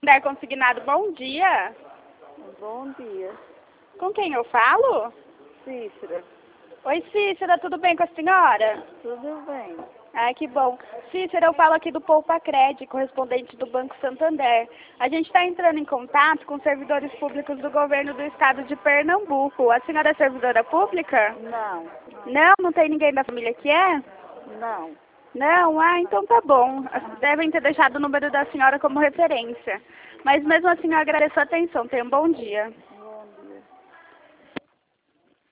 Santander Consignado, bom dia. Bom dia. Com quem eu falo? Cícera. Oi, Cícera, tudo bem com a senhora? Tudo bem. Ai, que bom. Cícera, eu falo aqui do Poupa Cred, correspondente do Banco Santander. A gente está entrando em contato com servidores públicos do governo do estado de Pernambuco. A senhora é servidora pública? Não. Não? Não tem ninguém da família que é? Não. Não? Ah, então tá bom. Devem ter deixado o número da senhora como referência. Mas mesmo assim eu agradeço a atenção. Tenha um bom dia.